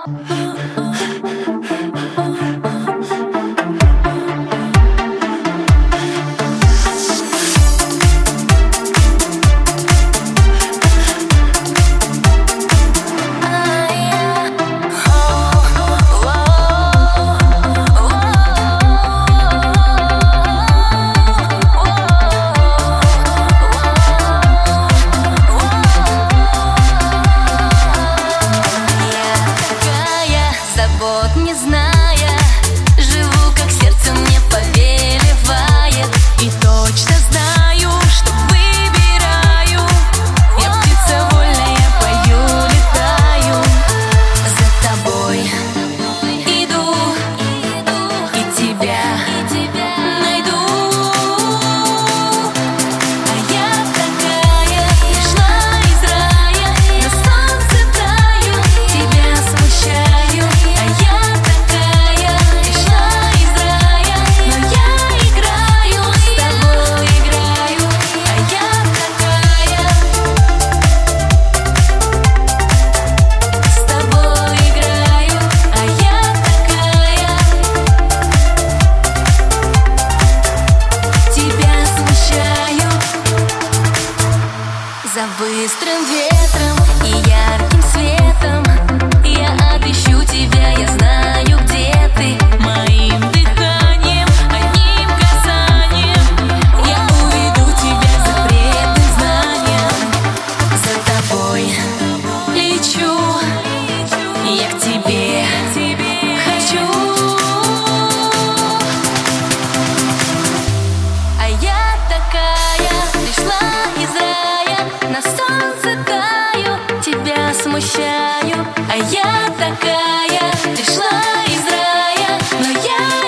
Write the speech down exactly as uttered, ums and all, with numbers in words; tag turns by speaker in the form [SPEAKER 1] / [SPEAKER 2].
[SPEAKER 1] Забот не зная, живу, как сердце мне повелевает. И точно знаю, что выбираю. Я птица вольная, пою, летаю. За тобой иду, и тебя найду. А я такая, пришла из рая, на солнце таю, тебя смущаю. А я такая, пришла из рая, но я играю, с тобой играю. А я такая, с тобой играю. А я такая, тебя смущаю. За быстрым ветром и ярким светом я отыщу тебя, я знаю, где ты. Моим дыханием, одним касанием я уведу тебя запретным знанием. За тобой лечу, я к тебе хочу. А я такая, пришла из рая, на солнце таю, тебя смущаю. А я такая, пришла из рая, но я